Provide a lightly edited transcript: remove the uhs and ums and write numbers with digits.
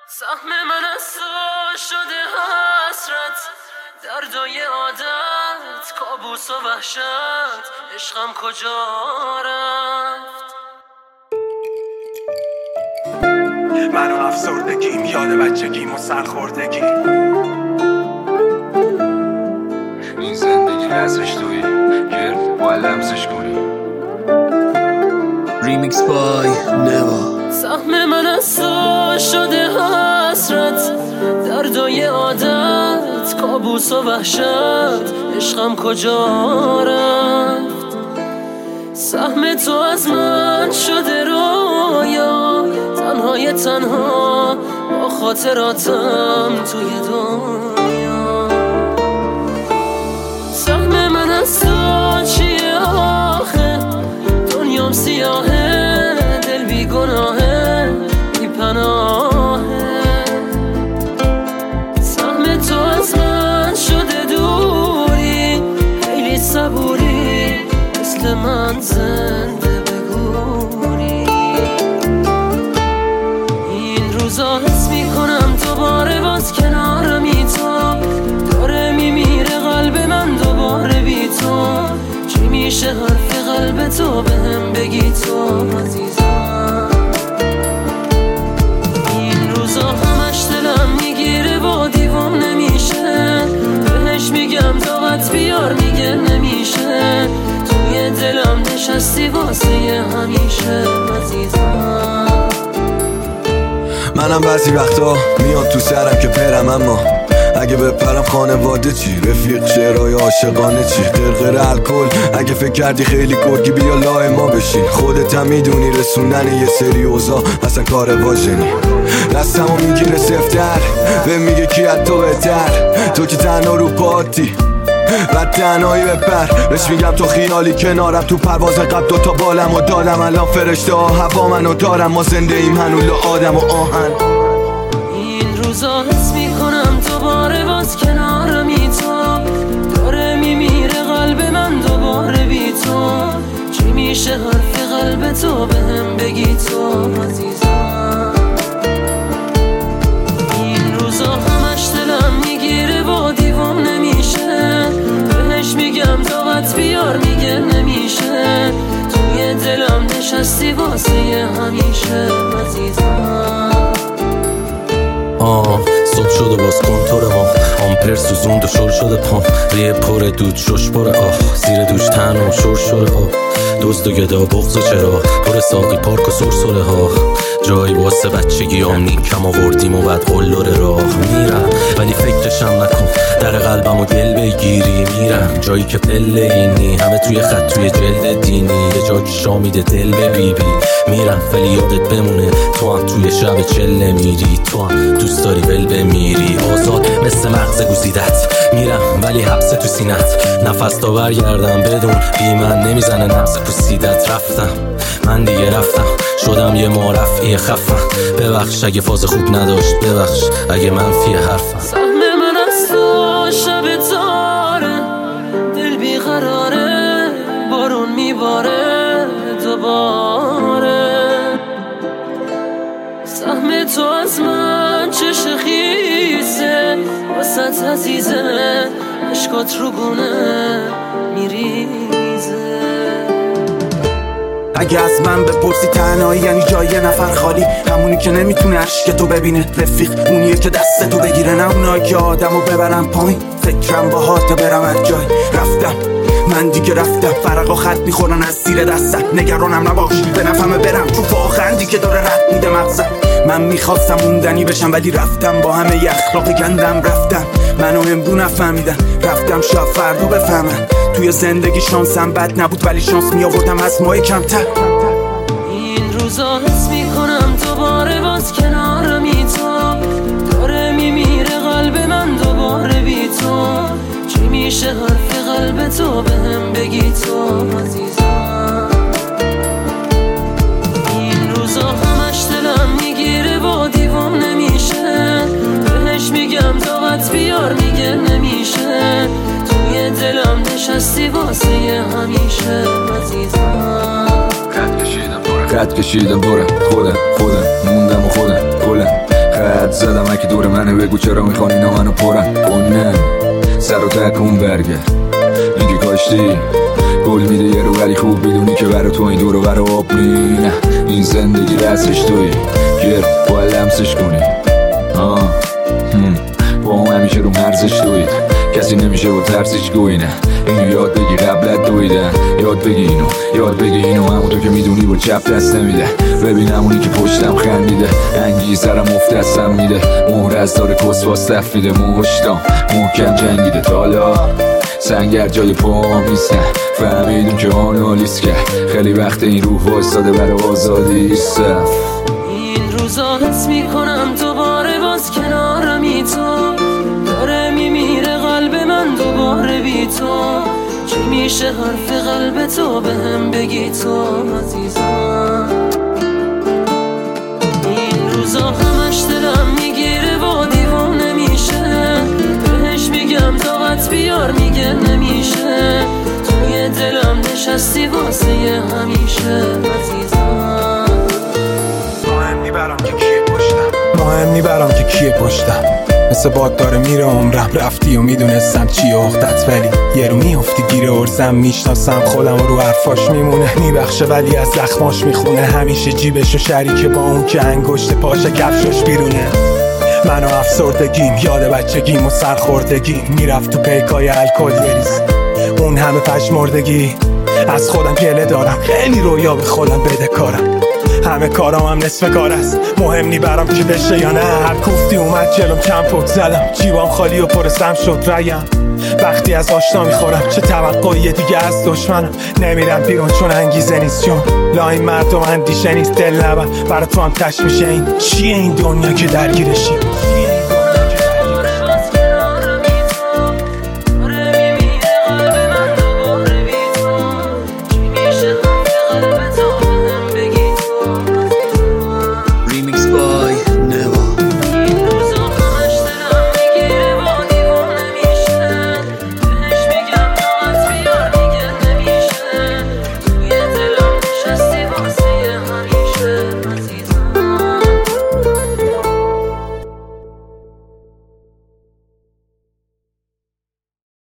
سهم من از تو شده حسرت، دردای عادت، کابوس و وحشت، عشقم کجا رفت؟ من و افسردگیم، یاد بچگیم و سرخوردگی. این زندگی نظرش توی گرد باید لمسش کنی. ریمیکس بای نوا. سهم من از تو شده حسرت، دردای عادت، کابوس و وحشت، عشقم کجا رفت؟ سهم تو از من شده رویا، تنهای تنها با خاطراتم توی دنیا. سهم من از تو چیه آخه؟ دنیام سیاهه، دل بی گناهه، بی پناهه. سهم تو از من شده دوری، خیلی صبوری، مثل من زنده بگوری. این روزا حس میکنم دوباره باز کنارمی، تو داره میمیره قلب من دوباره بی تو. چی میشه حرف قلب تو بهم بگی تو عزیزم؟ این روزا همش دلم میگیره و دیوام نمیشه، بهش میگم طاقت بیار میگه نمیشه. توی دلم نشستی واسه همیشه عزیزم. منم بعضی وقتا میاد تو سرم که برم، اما اگه بپرم خانواده چی؟ رفیق شعرهای عاشقانه چی؟ قرقر الکل اگه فکر کردی خیلی گرگی بیا لای ما بشین. خودت هم میدونی رسوندن یه سری اوضاع اصلا کار واژنی. دستمو میگیره سفتر به میگه کی از تو بهتر، تو که تنها رو پاتی و تنهایی بپر. بهش میگم تو خیالی کنارم، تو پرواز قبل دوتا بالم و دادم، الان فرشته ها هوا منو دارم، ما زنده ایم هنوز آدم و آهن. این روزا حس میکنم دوباره باز کنارمی، تو داره میمیره قلب من دوباره بی تو. چی میشه حرف قلب تو بهم بگی تو عزیزم؟ این روزا همش دلم میگیره و دیوام نمیشه، بهش میگم طاقت بیار میگه نمیشه. توی دلم نشستی واسه همیشه عزیزم. صبح شد و باز کنتور ما، آمپر سوزوند و شل شده پام، ریه پر دود شش پر زیر دوش تن و شرشره ها، دزد و گدا بغض و چرا پر ساقی پارک و سرسره ها. جایی واسه بچگی نیم کم آوردیم و بعد قلور راه میرم، ولی فکرشم نکن در قلبم و گل بگیری. میرم جایی که پله اینی، همه توی خط توی جلد دینی، یه جا که شا میده دل به بیبی. میرم ولی یادت بمونه تو هم توی شب چله میری، تو هم دوست داری ول بمیری. آزاد مثل مغز گوزیدت میرم ولی حبس تو سینت، نفس تا برگردم بدون بی من نمیزنه نفس پوسیدت. رفتم من دیگه رفتم، شدم یه معرفی خفم، ببخش اگه فاز خوب نداشت، ببخش اگه منفی حرفم. سهم من از تو شب تاره، دل بیقراره، بارون میباره دوباره. سهم تو از من چش خیزه، واسط عزیزه، عشقات رو گونه میریزه. اگه از من بپرسی تنهایی یعنی جای یه نفر خالی، همونی که نمیتونه عشق تو ببینه. رفیق اونیه که دست تو بگیره، نه اونایی که آدمو ببرن پایین. فکرم با هات برم از جای رفتم، من دیگه رفتم. فرقا خط میخورن از زیر دستم، نگرانم نباش به نفهمه برم، چون واقعا دیگه داره رد میده مغزم. من میخواستم موندنی بشم ولی رفتم، با همه ی اخلاقی گندم رفتم. منو امرو نفهمیدن، رفتم شاید فردا بفهمن. توی زندگی شانسم بد نبود ولی شانس میآوردم از ماه کمتر. این روزا حس میکنم دوباره باز کنارمی، تو داره میمیره قلب من دوباره بی تو. چی میشه حرف قلب تو بهم بگی تو عزیزم؟ این روزا همش دلم میگیره و دیوام نمیشه، بهش میگم طاقت بیار میگه نمیشه. توی دلم نشستی واسه همیشه عزیزم. خط کشیدم برم خودم موندم و خودم کلم خط منه بگو چرا میخوان اینا منو پرن کنن سر و تکون برگرد اینکه کاشتی گل میده یه رو ولی خوب بدونی که برا تو این دور و برا آب نه این زندگی دستش توی گرد باید لمسش کنی با هم همیشه رو مرزش توی کسی نمیشه با ترسش گوی نه اینو یاد بگی قبلت دویدن یاد بگی اینو همون تو که میدونی با چپ دست نمیده ببین همونی که پشتم خندیده انگیزرم افت دستم میده مهر از داره کس باز تفیده مشتام محکم جنگیده تالا سنگر جای پام نیستن فهمیدون که آنالیز کرد خیلی وقت این روح واساده برای آزادی صف این روزا حس میکنم دوباره باز کنارمی تو داره میمیره قلب من دوباره بی تو چی میشه حرف قلب تو به هم بگی تو عزیزم این روزا همش دلم میگیره و دیوانه میشه بهش میگم طاقت بیار میگه نمیشه توی دلم نشستی واسه همیشه عزیزم مهم میبرم که کیه پشتم مثل باد داره میره عمرم رفتی و میدونستم چیه اختت ولی یه رو میفتی گیره ارزم میشناسم خودم رو حرفاش میمونه میبخشه ولی از زخماش میخونه همیشه جیبشو شریکه با اون که انگشت پاش کفشش بیرونه من و افسردگیم یاد بچگیم و سرخوردگیم میرفت تو پیکای الکل یریز اون همه پشمردگی از خودم گله دارم خیلی رویا به خودم بده کارم همه کارام هم نصف کار است مهم نی برام که بشه یا نه هر کوفتی اومد جلوم کم پک زدم جیبام خالی و پرسم شد ریم وقتی از آشنا میخورم چه توقعی دیگه از دشمنم نمیرم بیرون چون انگیزه نیست چون لاین مردم اندیشه نیست دل نبر برای تو هم تش میشه این چیه این دنیا که درگیرشی